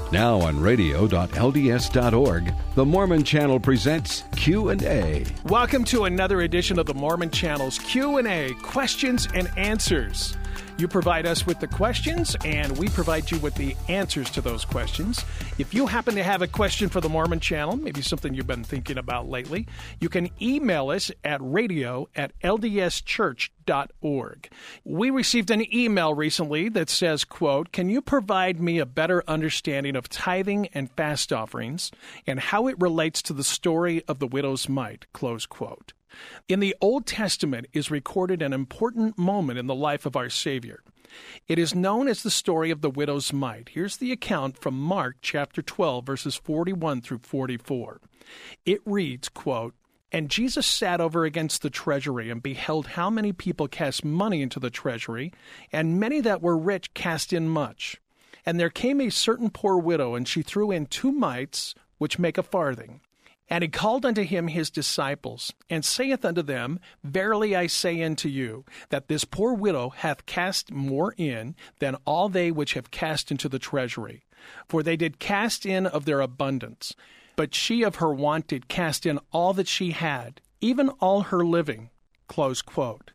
Now on radio.lds.org, the Mormon Channel presents Q&A. Welcome to another edition of the Mormon Channel's Q&A, questions and answers. You provide us with the questions, and we provide you with the answers to those questions. If you happen to have a question for the Mormon Channel, maybe something you've been thinking about lately, you can email us at radio@ldschurch.org. We received an email recently that says, quote, "Can you provide me a better understanding of tithing and fast offerings and how it relates to the story of the widow's mite?" Close quote. In the Old Testament is recorded an important moment in the life of our Savior. It is known as the story of the widow's mite. Here's the account from Mark chapter 12, verses 41 through 44. It reads, quote, "And Jesus sat over against the treasury and beheld how many people cast money into the treasury, and many that were rich cast in much. And there came a certain poor widow, and she threw in 2 mites, which make a farthing. And he called unto him his disciples, and saith unto them, Verily I say unto you, that this poor widow hath cast more in than all they which have cast into the treasury. For they did cast in of their abundance, but she of her want did cast in all that she had, even all her living." Close quote.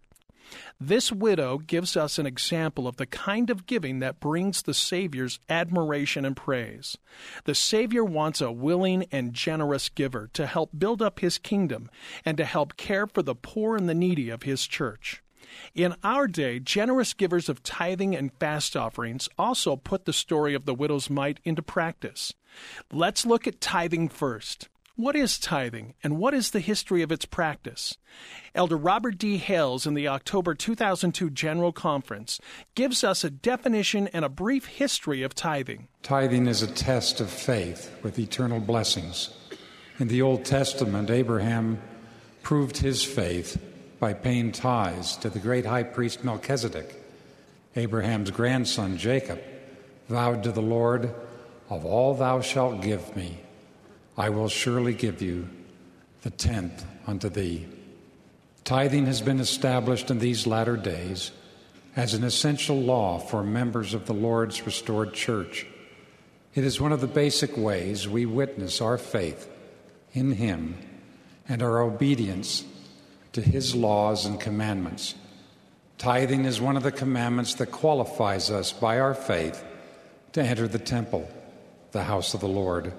This widow gives us an example of the kind of giving that brings the Savior's admiration and praise. The Savior wants a willing and generous giver to help build up His kingdom and to help care for the poor and the needy of His church. In our day, generous givers of tithing and fast offerings also put the story of the widow's mite into practice. Let's look at tithing first. What is tithing, and what is the history of its practice? Elder Robert D. Hales, in the October 2002 General Conference, gives us a definition and a brief history of tithing. Tithing is a test of faith with eternal blessings. In the Old Testament, Abraham proved his faith by paying tithes to the great high priest Melchizedek. Abraham's grandson Jacob vowed to the Lord, "Of all thou shalt give me, I will surely give you the 10th unto thee." Tithing has been established in these latter days as an essential law for members of the Lord's restored church. It is one of the basic ways we witness our faith in Him and our obedience to His laws and commandments. Tithing is one of the commandments that qualifies us by our faith to enter the temple, the house of the Lord.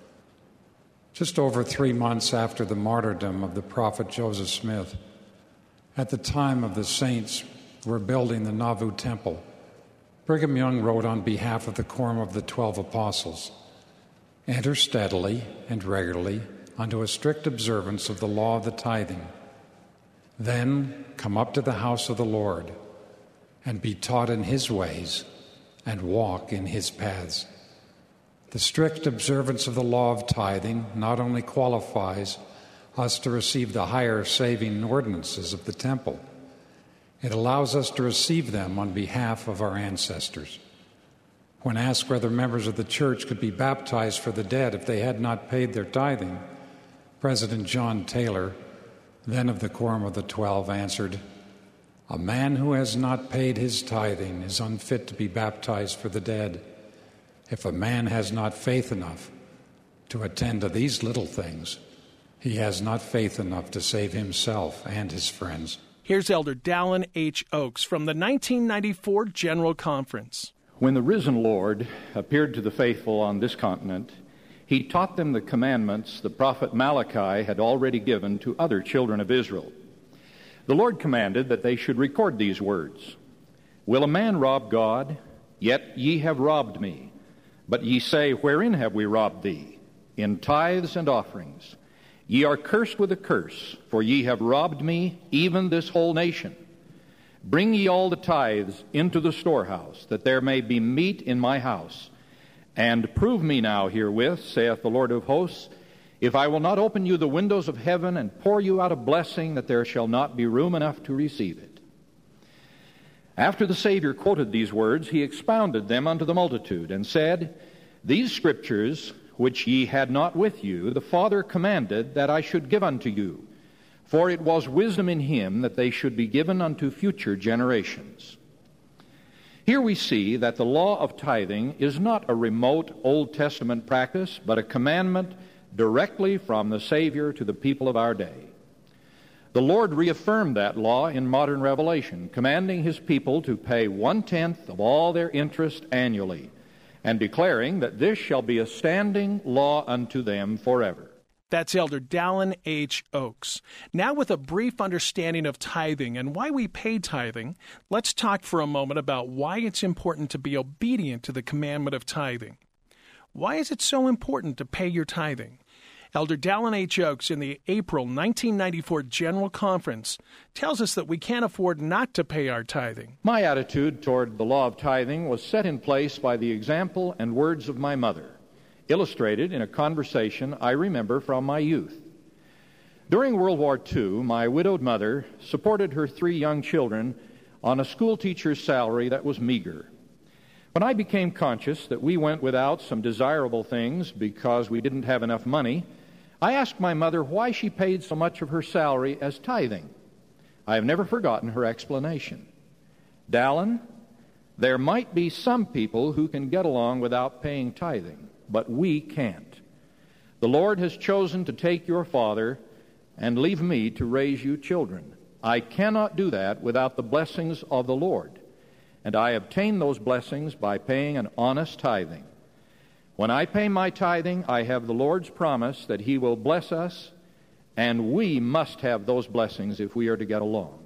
Just over 3 months after the martyrdom of the prophet Joseph Smith, at the time of the saints were building the Nauvoo Temple, Brigham Young wrote on behalf of the Quorum of the 12 Apostles, "Enter steadily and regularly unto a strict observance of the law of the tithing. Then come up to the house of the Lord, and be taught in His ways, and walk in His paths." The strict observance of the law of tithing not only qualifies us to receive the higher saving ordinances of the temple, it allows us to receive them on behalf of our ancestors. When asked whether members of the church could be baptized for the dead if they had not paid their tithing, President John Taylor, then of the Quorum of the 12, answered, "A man who has not paid his tithing is unfit to be baptized for the dead. If a man has not faith enough to attend to these little things, he has not faith enough to save himself and his friends." Here's Elder Dallin H. Oaks from the 1994 General Conference. When the risen Lord appeared to the faithful on this continent, He taught them the commandments the prophet Malachi had already given to other children of Israel. The Lord commanded that they should record these words. "Will a man rob God? Yet ye have robbed me. But ye say, Wherein have we robbed thee? In tithes and offerings. Ye are cursed with a curse, for ye have robbed me, even this whole nation. Bring ye all the tithes into the storehouse, that there may be meat in my house. And prove me now herewith, saith the Lord of hosts, if I will not open you the windows of heaven and pour you out a blessing, that there shall not be room enough to receive it." After the Savior quoted these words, He expounded them unto the multitude, and said, "These scriptures, which ye had not with you, the Father commanded that I should give unto you. For it was wisdom in Him that they should be given unto future generations." Here we see that the law of tithing is not a remote Old Testament practice, but a commandment directly from the Savior to the people of our day. The Lord reaffirmed that law in modern revelation, commanding His people to pay 1/10 of all their interest annually, and declaring that this shall be a standing law unto them forever. That's Elder Dallin H. Oaks. Now, with a brief understanding of tithing and why we pay tithing, let's talk for a moment about why it's important to be obedient to the commandment of tithing. Why is it so important to pay your tithing? Elder Dallin H. Oaks, in the April 1994 General Conference, tells us that we can't afford not to pay our tithing. My attitude toward the law of tithing was set in place by the example and words of my mother, illustrated in a conversation I remember from my youth. During World War II, my widowed mother supported her 3 young children on a schoolteacher's salary that was meager. When I became conscious that we went without some desirable things because we didn't have enough money, I asked my mother why she paid so much of her salary as tithing. I have never forgotten her explanation. "Dallin, there might be some people who can get along without paying tithing, but we can't. The Lord has chosen to take your father and leave me to raise you children. I cannot do that without the blessings of the Lord, and I obtain those blessings by paying an honest tithing. When I pay my tithing, I have the Lord's promise that He will bless us, and we must have those blessings if we are to get along."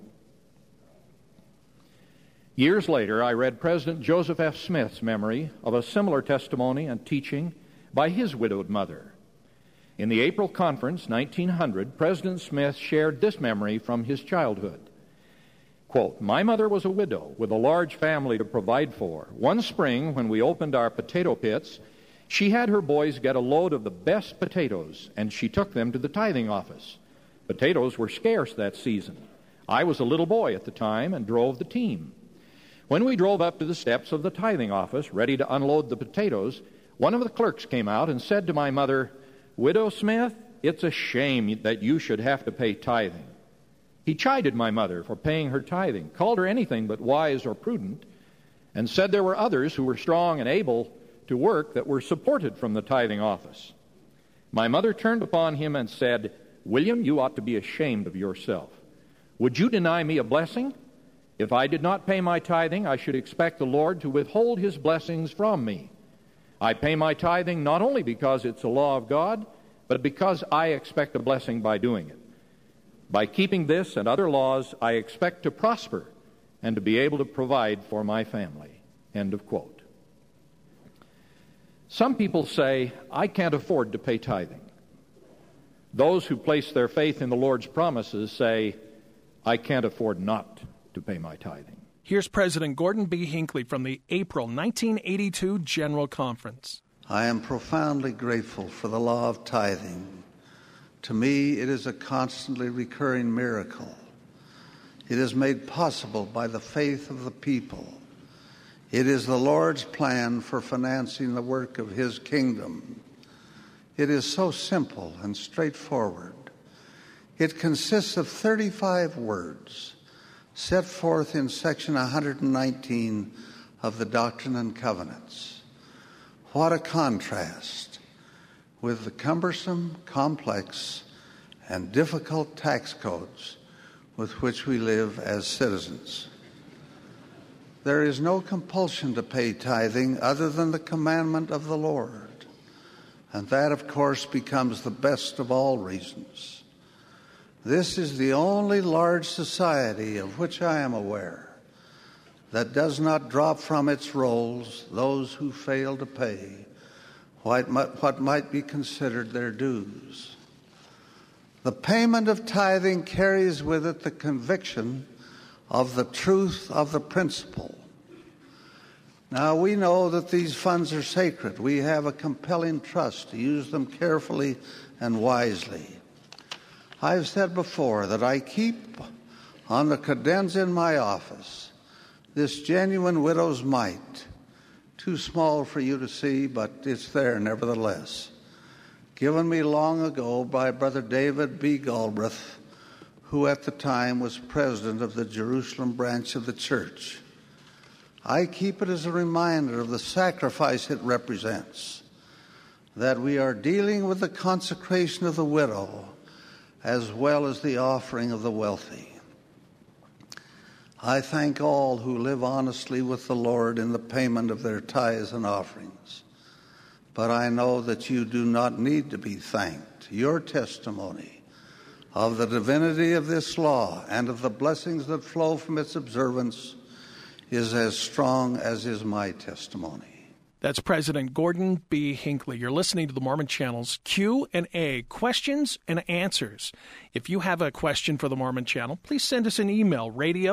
Years later, I read President Joseph F. Smith's memory of a similar testimony and teaching by his widowed mother. In the April Conference, 1900, President Smith shared this memory from his childhood. Quote, "My mother was a widow with a large family to provide for. One spring, when we opened our potato pits, she had her boys get a load of the best potatoes, and she took them to the tithing office. Potatoes were scarce that season. I was a little boy at the time and drove the team. When we drove up to the steps of the tithing office, ready to unload the potatoes, one of the clerks came out and said to my mother, 'Widow Smith, it's a shame that you should have to pay tithing.' He chided my mother for paying her tithing, called her anything but wise or prudent, and said there were others who were strong and able to work that were supported from the tithing office. My mother turned upon him and said, 'William, you ought to be ashamed of yourself. Would you deny me a blessing? If I did not pay my tithing, I should expect the Lord to withhold His blessings from me. I pay my tithing not only because it's a law of God, but because I expect a blessing by doing it. By keeping this and other laws, I expect to prosper and to be able to provide for my family.'" End of quote. Some people say, "I can't afford to pay tithing." Those who place their faith in the Lord's promises say, "I can't afford not to pay my tithing." Here's President Gordon B. Hinckley from the April 1982 General Conference. "I am profoundly grateful for the law of tithing. To me, it is a constantly recurring miracle. It is made possible by the faith of the people. It is the Lord's plan for financing the work of His kingdom. It is so simple and straightforward. It consists of 35 words set forth in section 119 of the Doctrine and Covenants. What a contrast with the cumbersome, complex, and difficult tax codes with which we live as citizens. There is no compulsion to pay tithing other than the commandment of the Lord, and that, of course, becomes the best of all reasons. This is the only large society of which I am aware that does not drop from its rolls those who fail to pay what might be considered their dues. The payment of tithing carries with it the conviction of the truth of the principle. Now, we know that these funds are sacred. We have a compelling trust to use them carefully and wisely. I've said before that I keep on the cadenza in my office this genuine widow's mite, too small for you to see, but it's there nevertheless, given me long ago by Brother David B. Galbraith, who at the time was president of the Jerusalem branch of the church. I keep it as a reminder of the sacrifice it represents, that we are dealing with the consecration of the widow as well as the offering of the wealthy. I thank all who live honestly with the Lord in the payment of their tithes and offerings. But I know that you do not need to be thanked. Your testimony of the divinity of this law and of the blessings that flow from its observance is as strong as is my testimony. That's President Gordon B. Hinckley. You're listening to the Mormon Channel's Q&A, questions and answers. If you have a question for the Mormon Channel, please send us an email,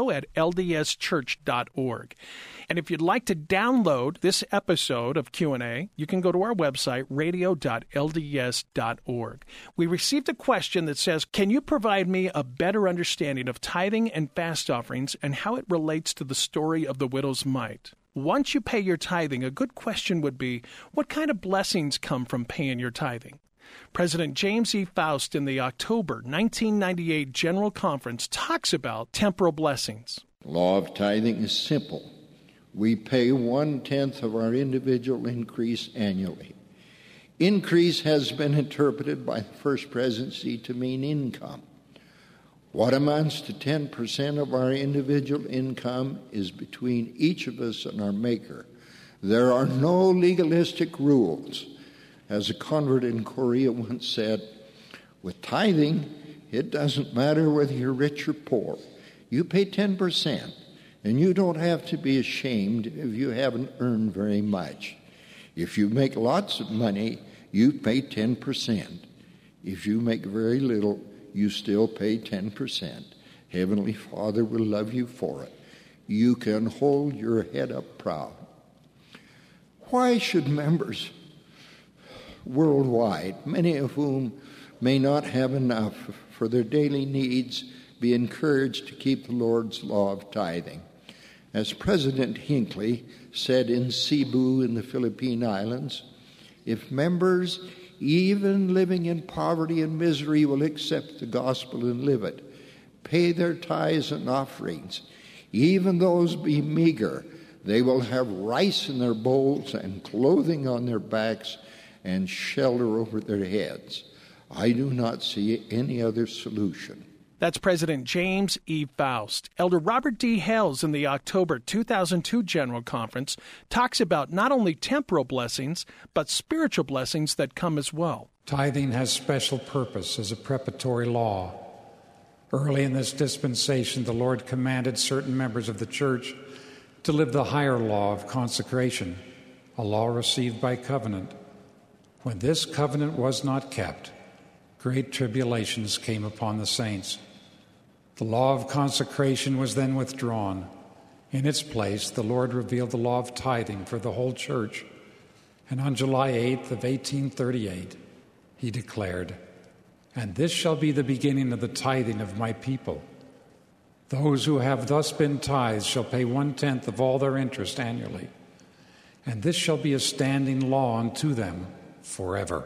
radio@ldschurch.org. And if you'd like to download this episode of Q&A, you can go to our website, radio.lds.org. We received a question that says, can you provide me a better understanding of tithing and fast offerings and how it relates to the story of the widow's mite? Once you pay your tithing, a good question would be, what kind of blessings come from paying your tithing? President James E. Faust in the October 1998 General Conference talks about temporal blessings. The law of tithing is simple. We pay 1/10 of our individual increase annually. Increase has been interpreted by the First Presidency to mean income. What amounts to 10% of our individual income is between each of us and our Maker. There are no legalistic rules. As a convert in Korea once said, with tithing, it doesn't matter whether you're rich or poor. You pay 10%, and you don't have to be ashamed if you haven't earned very much. If you make lots of money, you pay 10%. If you make very little, you still pay 10%. Heavenly Father will love you for it. You can hold your head up proud. Why should members worldwide, many of whom may not have enough for their daily needs, be encouraged to keep the Lord's law of tithing? As President Hinckley said in Cebu in the Philippine Islands, if members even living in poverty and misery will accept the gospel and live it, pay their tithes and offerings, even those be meager, they will have rice in their bowls and clothing on their backs and shelter over their heads. I do not see any other solution. That's President James E. Faust. Elder Robert D. Hales in the October 2002 General Conference talks about not only temporal blessings, but spiritual blessings that come as well. Tithing has special purpose as a preparatory law. Early in this dispensation, the Lord commanded certain members of the church to live the higher law of consecration, a law received by covenant. When this covenant was not kept, great tribulations came upon the saints. The law of consecration was then withdrawn. In its place, the Lord revealed the law of tithing for the whole church. And on July 8th of 1838, he declared, "And this shall be the beginning of the tithing of my people. Those who have thus been tithed shall pay 1/10 of all their interest annually. And this shall be a standing law unto them forever."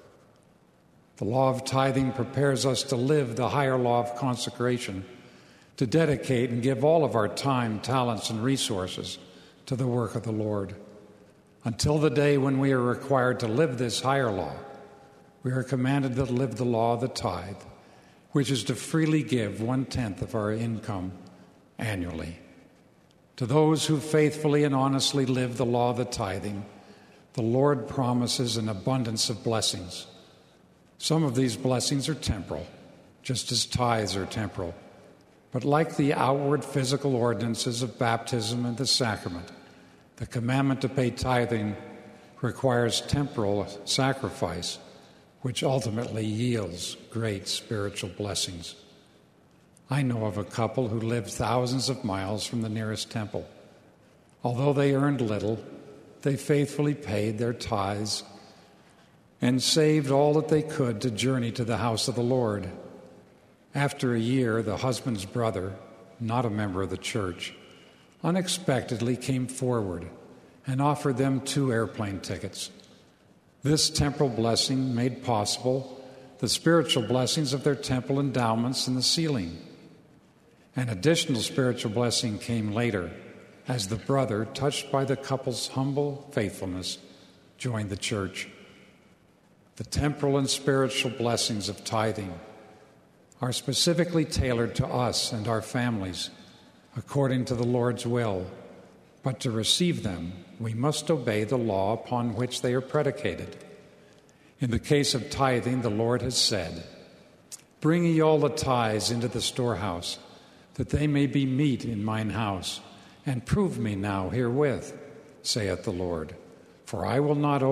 The law of tithing prepares us to live the higher law of consecration, to dedicate and give all of our time, talents, and resources to the work of the Lord. Until the day when we are required to live this higher law, we are commanded to live the law of the tithe, which is to freely give 1/10 of our income annually. To those who faithfully and honestly live the law of the tithing, the Lord promises an abundance of blessings. Some of these blessings are temporal, just as tithes are temporal. But like the outward physical ordinances of baptism and the sacrament, the commandment to pay tithing requires temporal sacrifice, which ultimately yields great spiritual blessings. I know of a couple who lived thousands of miles from the nearest temple. Although they earned little, they faithfully paid their tithes and saved all that they could to journey to the house of the Lord. After a year, the husband's brother, not a member of the church, unexpectedly came forward and offered them 2 airplane tickets. This temporal blessing made possible the spiritual blessings of their temple endowments and the ceiling. An additional spiritual blessing came later as the brother, touched by the couple's humble faithfulness, joined the church. The temporal and spiritual blessings of tithing are specifically tailored to us and our families according to the Lord's will, but to receive them, we must obey the law upon which they are predicated. In the case of tithing, the Lord has said, "Bring ye all the tithes into the storehouse, that they may be meat in mine house, and prove me now herewith, saith the Lord. For I will not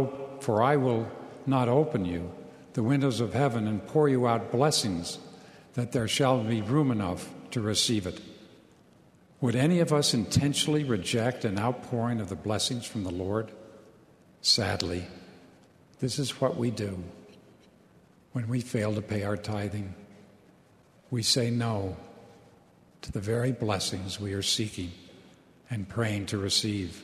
open you the windows of heaven and pour you out blessings, that there shall be room enough to receive it." Would any of us intentionally reject an outpouring of the blessings from the Lord? Sadly, this is what we do when we fail to pay our tithing. We say no to the very blessings we are seeking and praying to receive.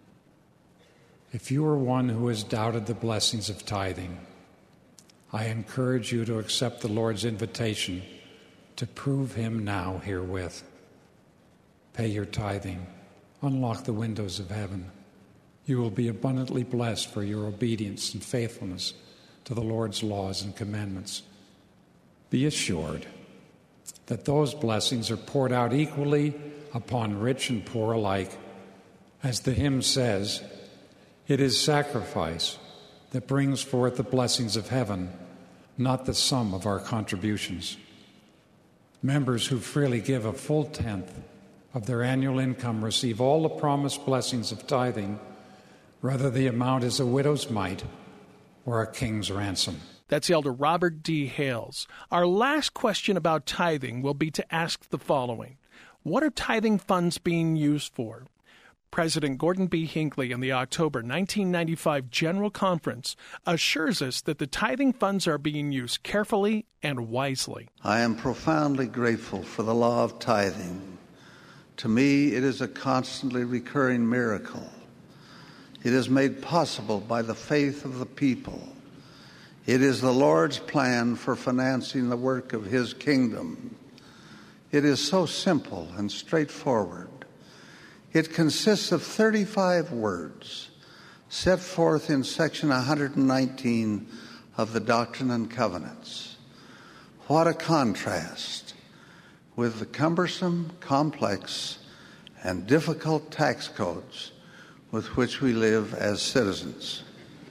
If you are one who has doubted the blessings of tithing, I encourage you to accept the Lord's invitation to prove him now herewith. Pay your tithing. Unlock the windows of heaven. You will be abundantly blessed for your obedience and faithfulness to the Lord's laws and commandments. Be assured that those blessings are poured out equally upon rich and poor alike. As the hymn says, it is sacrifice that brings forth the blessings of heaven, not the sum of our contributions. Members who freely give a full tenth of their annual income receive all the promised blessings of tithing, whether the amount is a widow's mite or a king's ransom. That's Elder Robert D. Hales. Our last question about tithing will be to ask the following. What are tithing funds being used for? President Gordon B. Hinckley in the October 1995 General Conference assures us that the tithing funds are being used carefully and wisely. I am profoundly grateful for the law of tithing. To me, it is a constantly recurring miracle. It is made possible by the faith of the people. It is the Lord's plan for financing the work of his kingdom. It is so simple and straightforward. It consists of 35 words set forth in section 119 of the Doctrine and Covenants. What a contrast with the cumbersome, complex, and difficult tax codes with which we live as citizens.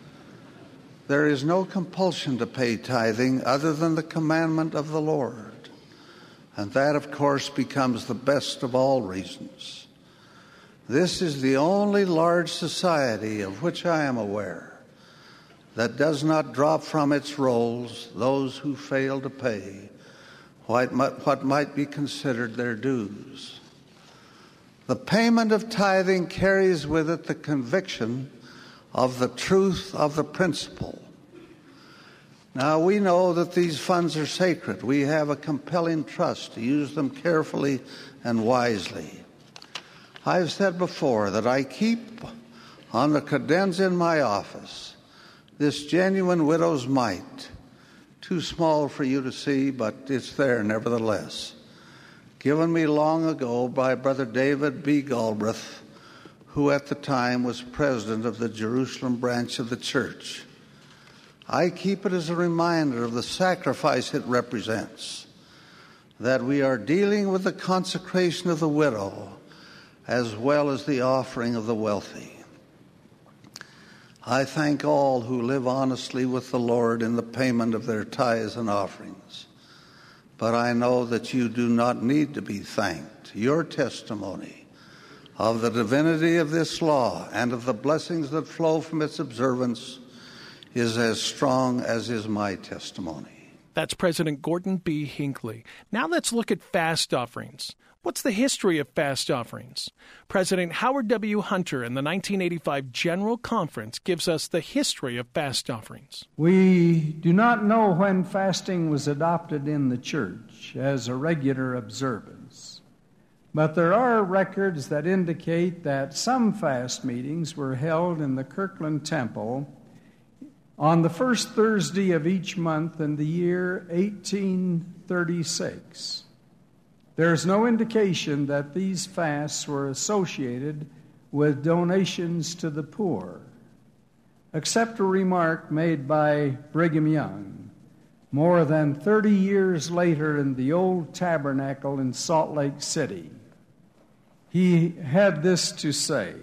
There is no compulsion to pay tithing other than the commandment of the Lord, and that, of course, becomes the best of all reasons. This is the only large society of which I am aware that does not drop from its rolls those who fail to pay what might be considered their dues. The payment of tithing carries with it the conviction of the truth of the principle. Now, we know that these funds are sacred. We have a compelling trust to use them carefully and wisely. I've said before that I keep on the credenza in my office this genuine widow's mite, too small for you to see, but it's there nevertheless, given me long ago by Brother David B. Galbraith, who at the time was president of the Jerusalem branch of the church. I keep it as a reminder of the sacrifice it represents, that we are dealing with the consecration of the widow as well as the offering of the wealthy. I thank all who live honestly with the Lord in the payment of their tithes and offerings. But I know that you do not need to be thanked. Your testimony of the divinity of this law and of the blessings that flow from its observance is as strong as is my testimony. That's President Gordon B. Hinckley. Now let's look at fast offerings. What's the history of fast offerings? President Howard W. Hunter in the 1985 General Conference gives us the history of fast offerings. We do not know when fasting was adopted in the church as a regular observance, but there are records that indicate that some fast meetings were held in the Kirkland Temple on the first Thursday of each month in the year 1836. There's no indication that these fasts were associated with donations to the poor, except a remark made by Brigham Young more than 30 years later in the old tabernacle in Salt Lake City. He had this to say: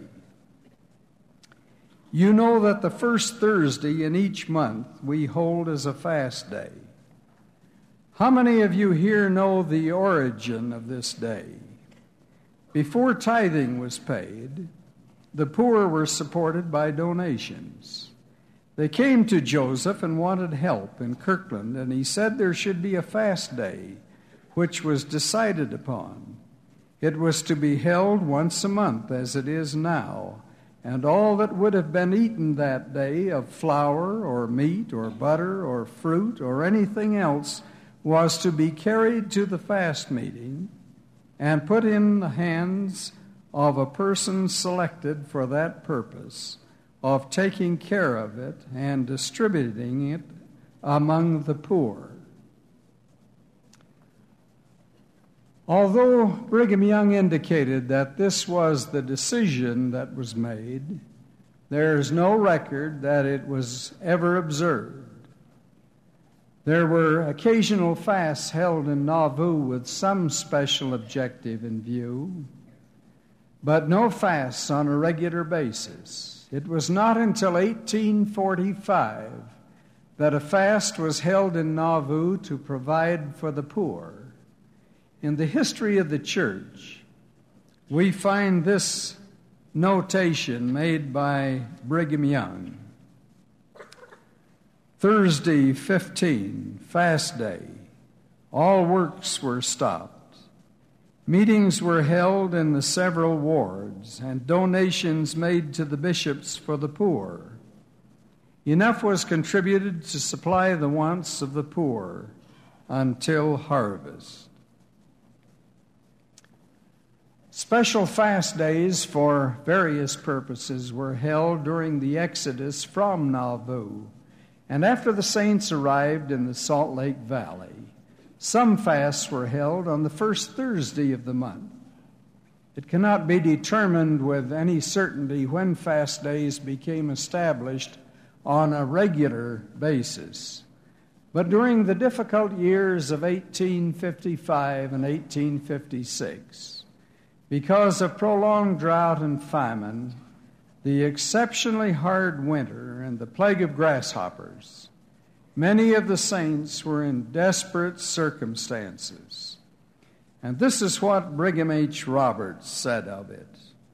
"You know that the first Thursday in each month we hold as a fast day. How many of you here know the origin of this day? Before tithing was paid, the poor were supported by donations. They came to Joseph and wanted help in Kirkland, and he said there should be a fast day, which was decided upon. It was to be held once a month, as it is now, and all that would have been eaten that day of flour or meat or butter or fruit or anything else was to be carried to the fast meeting and put in the hands of a person selected for that purpose, of taking care of it and distributing it among the poor." Although Brigham Young indicated that this was the decision that was made, there is no record that it was ever observed. There were occasional fasts held in Nauvoo with some special objective in view, but no fasts on a regular basis. It was not until 1845 that a fast was held in Nauvoo to provide for the poor. In the history of the church, we find this notation made by Brigham Young: Thursday 15, fast day. All works were stopped. Meetings were held in the several wards and donations made to the bishops for the poor. Enough was contributed to supply the wants of the poor until harvest. Special fast days for various purposes were held during the exodus from Nauvoo, and after the saints arrived in the Salt Lake Valley. Some fasts were held on the first Thursday of the month. It cannot be determined with any certainty when fast days became established on a regular basis. But during the difficult years of 1855 and 1856, because of prolonged drought and famine, the exceptionally hard winter, and the plague of grasshoppers, many of the saints were in desperate circumstances. And this is what Brigham H. Roberts said of it: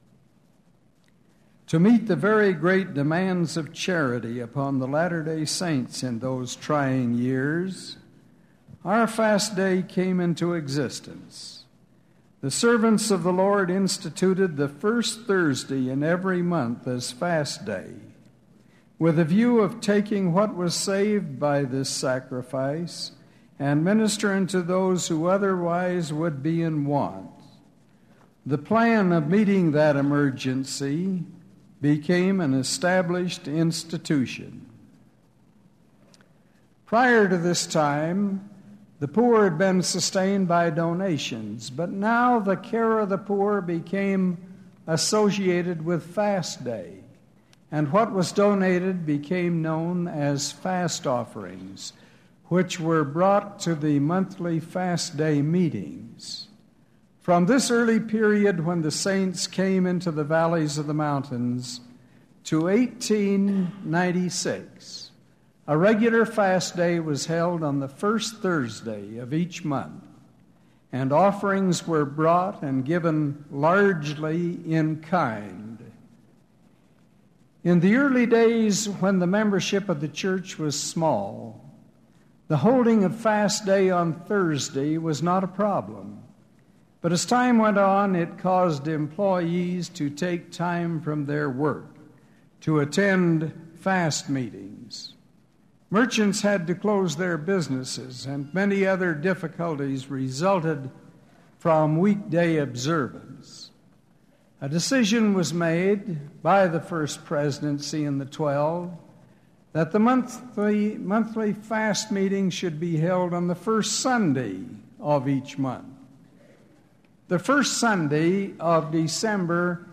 "To meet the very great demands of charity upon the Latter-day Saints in those trying years, our fast day came into existence. The servants of the Lord instituted the first Thursday in every month as fast day, with a view of taking what was saved by this sacrifice and ministering to those who otherwise would be in want. The plan of meeting that emergency became an established institution." Prior to this time, the poor had been sustained by donations, but now the care of the poor became associated with fast day, and what was donated became known as fast offerings, which were brought to the monthly fast day meetings. From this early period when the saints came into the valleys of the mountains to 1896, a regular fast day was held on the first Thursday of each month, and offerings were brought and given largely in kind. In the early days, when the membership of the church was small, the holding of fast day on Thursday was not a problem. But as time went on, it caused employees to take time from their work to attend fast meetings. Merchants had to close their businesses, and many other difficulties resulted from weekday observance. A decision was made by the First Presidency and the 12 that the monthly fast meeting should be held on the first Sunday of each month. The first Sunday of December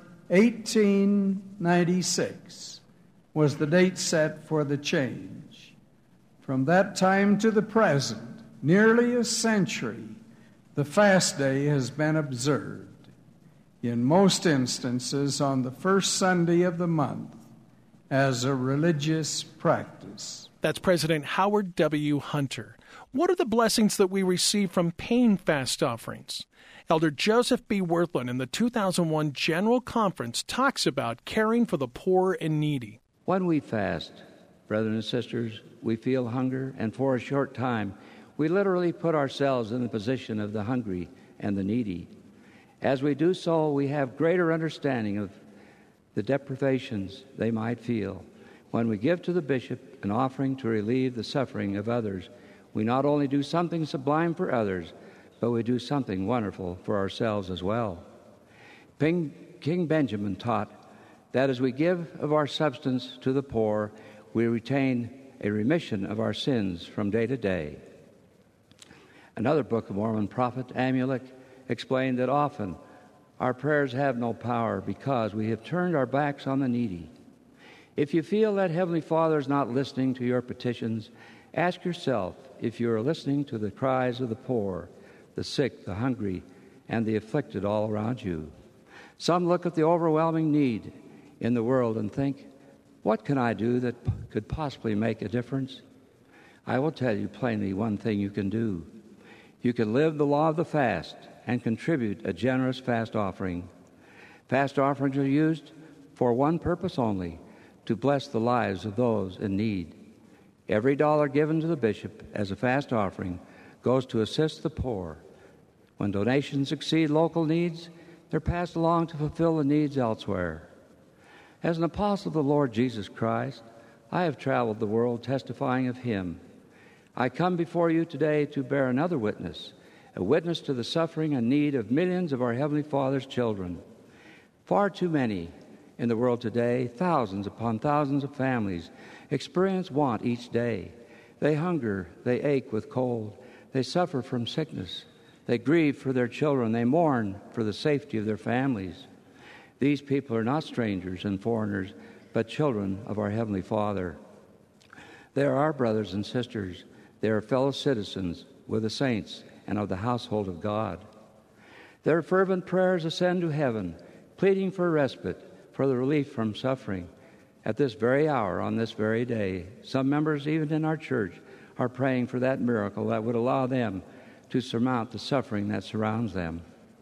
1896 was the date set for the change. From that time to the present, nearly a century, the fast day has been observed, in most instances on the first Sunday of the month, as a religious practice. That's President Howard W. Hunter. What are the blessings that we receive from paying fast offerings? Elder Joseph B. Wirthlin in the 2001 General Conference talks about caring for the poor and needy. When we fast, brothers and sisters, we feel hunger, and for a short time, we literally put ourselves in the position of the hungry and the needy. As we do so, we have greater understanding of the deprivations they might feel. When we give to the bishop an offering to relieve the suffering of others, we not only do something sublime for others, but we do something wonderful for ourselves as well. King Benjamin taught that as we give of our substance to the poor, we retain a remission of our sins from day to day. Another Book of Mormon prophet, Amulek, explained that often our prayers have no power because we have turned our backs on the needy. If you feel that Heavenly Father is not listening to your petitions, ask yourself if you are listening to the cries of the poor, the sick, the hungry, and the afflicted all around you. Some look at the overwhelming need in the world and think, what can I do that could possibly make a difference? I will tell you plainly one thing you can do. You can live the law of the fast and contribute a generous fast offering. Fast offerings are used for one purpose only, to bless the lives of those in need. Every dollar given to the bishop as a fast offering goes to assist the poor. When donations exceed local needs, they're passed along to fulfill the needs elsewhere. As an apostle of the Lord Jesus Christ, I have traveled the world testifying of Him. I come before you today to bear another witness, a witness to the suffering and need of millions of our Heavenly Father's children. Far too many in the world today, thousands upon thousands of families, experience want each day. They hunger, they ache with cold, they suffer from sickness, they grieve for their children, they mourn for the safety of their families. These people are not strangers and foreigners, but children of our Heavenly Father. They are our brothers and sisters. They are fellow citizens with the saints and of the household of God. Their fervent prayers ascend to heaven, pleading for respite, for the relief from suffering. At this very hour, on this very day, some members, even in our church, are praying for that miracle that would allow them to surmount the suffering that surrounds them.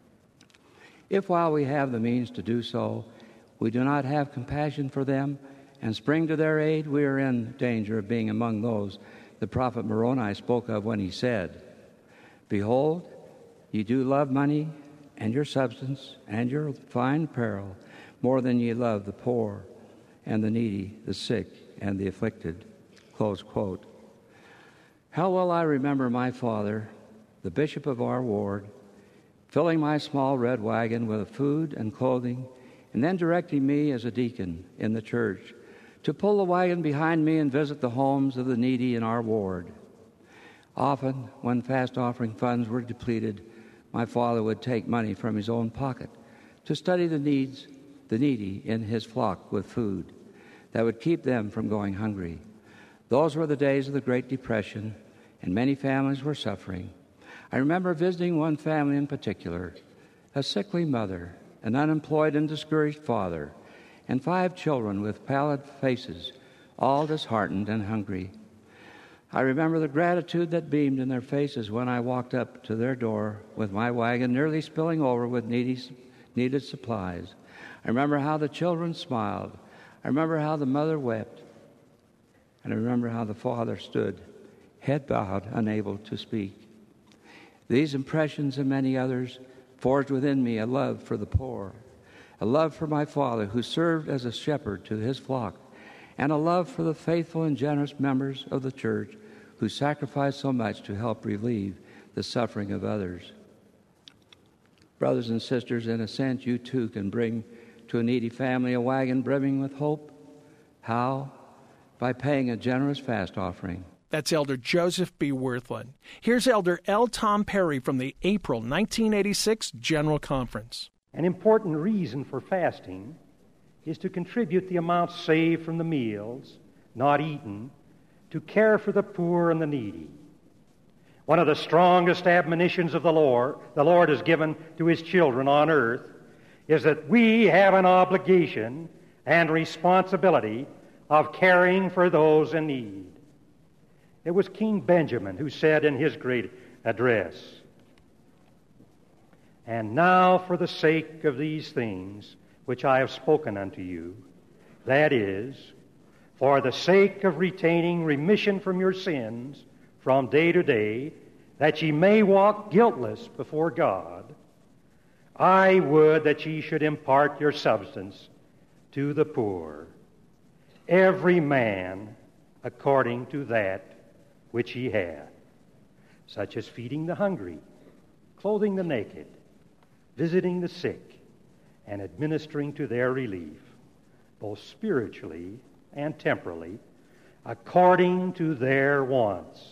If while we have the means to do so, we do not have compassion for them and spring to their aid, we are in danger of being among those the prophet Moroni spoke of when he said, "Behold, ye do love money and your substance and your fine apparel more than ye love the poor and the needy, the sick and the afflicted." Close quote. How well I remember my father, the bishop of our ward, filling my small red wagon with food and clothing, and then directing me as a deacon in the church to pull the wagon behind me and visit the homes of the needy in our ward. Often, when fast offering funds were depleted, my father would take money from his own pocket to study the needy in his flock with food that would keep them from going hungry. Those were the days of the Great Depression, and many families were suffering. I remember visiting one family in particular, a sickly mother, an unemployed and discouraged father, and 5 children with pallid faces, all disheartened and hungry. I remember the gratitude that beamed in their faces when I walked up to their door with my wagon nearly spilling over with needed supplies. I remember how the children smiled. I remember how the mother wept. And I remember how the father stood, head bowed, unable to speak. These impressions and many others forged within me a love for the poor, a love for my father who served as a shepherd to his flock, and a love for the faithful and generous members of the church who sacrificed so much to help relieve the suffering of others. Brothers and sisters, in a sense, you too can bring to a needy family a wagon brimming with hope. How? By paying a generous fast offering. That's Elder Joseph B. Wirthlin. Here's Elder L. Tom Perry from the April 1986 General Conference. An important reason for fasting is to contribute the amount saved from the meals not eaten to care for the poor and the needy. One of the strongest admonitions of the Lord has given to His children on earth, is that we have an obligation and responsibility of caring for those in need. It was King Benjamin who said in his great address, "And now for the sake of these things which I have spoken unto you, that is, for the sake of retaining remission from your sins from day to day, that ye may walk guiltless before God, I would that ye should impart your substance to the poor, every man according to that which he hath, such as feeding the hungry, clothing the naked, visiting the sick, and administering to their relief, both spiritually and temporally, according to their wants."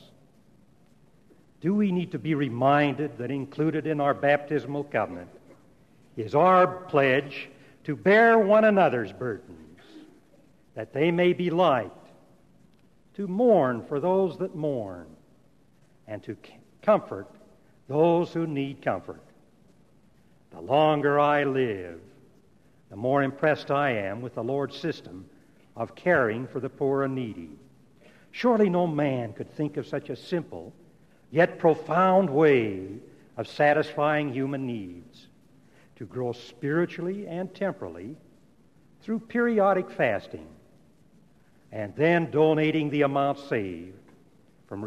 Do we need to be reminded that included in our baptismal covenant is our pledge to bear one another's burdens, that they may be light, to mourn for those that mourn, and to comfort those who need comfort. The longer I live, the more impressed I am with the Lord's system of caring for the poor and needy. Surely no man could think of such a simple yet profound way of satisfying human needs, to grow spiritually and temporally through periodic fasting, and then donating the amount saved from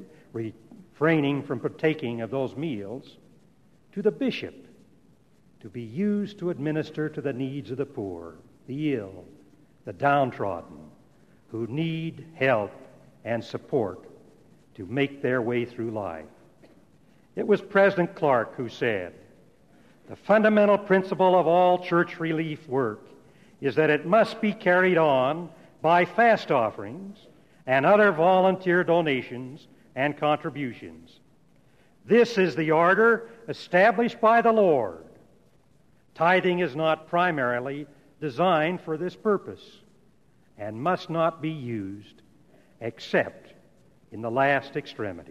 refraining from partaking of those meals to the bishop, to be used to administer to the needs of the poor, the ill, the downtrodden, who need help and support to make their way through life. It was President Clark who said, "The fundamental principle of all church relief work is that it must be carried on by fast offerings and other volunteer donations and contributions. This is the order established by the Lord. Tithing is not primarily designed for this purpose and must not be used except in the last extremity."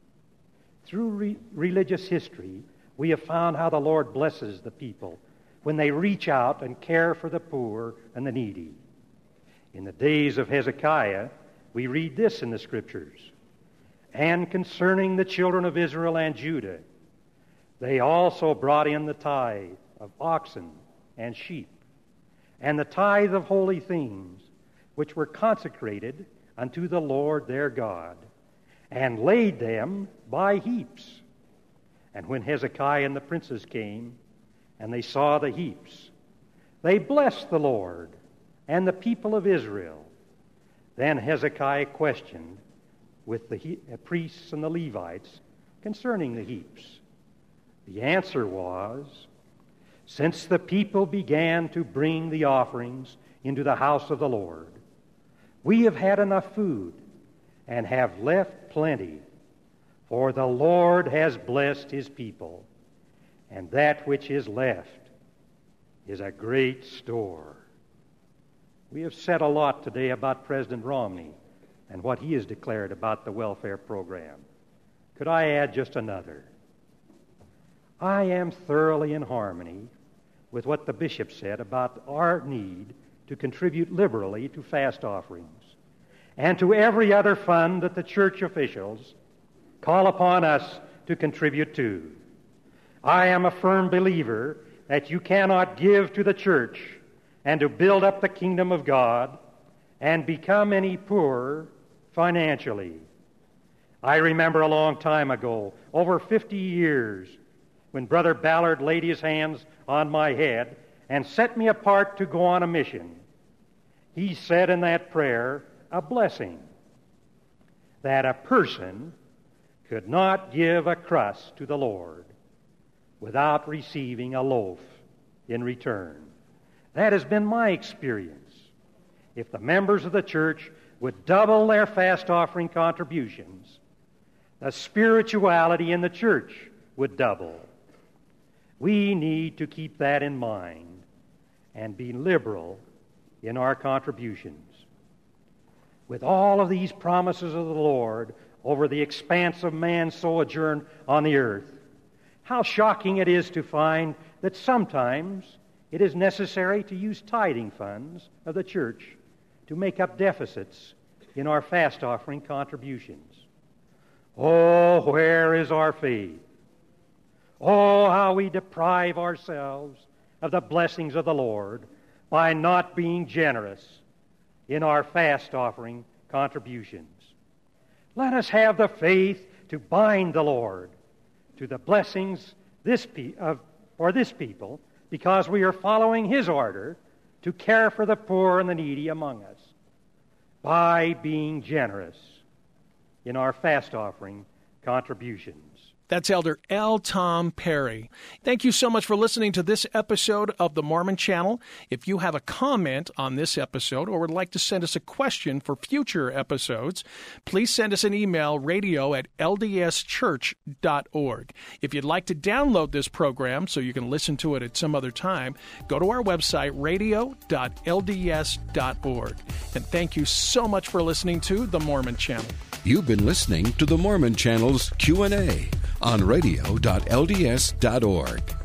Through religious history, we have found how the Lord blesses the people when they reach out and care for the poor and the needy. In the days of Hezekiah, we read this in the Scriptures, "And concerning the children of Israel and Judah, they also brought in the tithe of oxen and sheep, and the tithe of holy things, which were consecrated unto the Lord their God, and laid them by heaps. And when Hezekiah and the princes came, and they saw the heaps, they blessed the Lord and the people of Israel. Then Hezekiah questioned with the priests and the Levites concerning the heaps. The answer was, since the people began to bring the offerings into the house of the Lord, we have had enough food and have left plenty, for the Lord has blessed His people, and that which is left is a great store. We have said a lot today about President Romney and what he has declared about the welfare program. Could I add just another? I am thoroughly in harmony with what the bishop said about our need to contribute liberally to fast offerings and to every other fund that the church officials call upon us to contribute to. I am a firm believer that you cannot give to the church and to build up the kingdom of God and become any poorer financially. I remember a long time ago, over 50 years, when Brother Ballard laid his hands on my head and set me apart to go on a mission. He said in that prayer a blessing, that a person could not give a crust to the Lord without receiving a loaf in return. That has been my experience. If the members of the church would double their fast offering contributions, the spirituality in the church would double. We need to keep that in mind and be liberal in our contributions. With all of these promises of the Lord over the expanse of man's sojourn on the earth, how shocking it is to find that sometimes it is necessary to use tithing funds of the church to make up deficits in our fast offering contributions. Oh, where is our faith? Oh, how we deprive ourselves of the blessings of the Lord by not being generous in our fast offering contributions. Let us have the faith to bind the Lord to the blessings for this people, because we are following His order to care for the poor and the needy among us by being generous in our fast offering contributions. That's Elder L. Tom Perry. Thank you so much for listening to this episode of the Mormon Channel. If you have a comment on this episode or would like to send us a question for future episodes, please send us an email, radio@ldschurch.org. If you'd like to download this program so you can listen to it at some other time, go to our website, radio.lds.org. And thank you so much for listening to the Mormon Channel. You've been listening to the Mormon Channel's Q&A on radio.lds.org.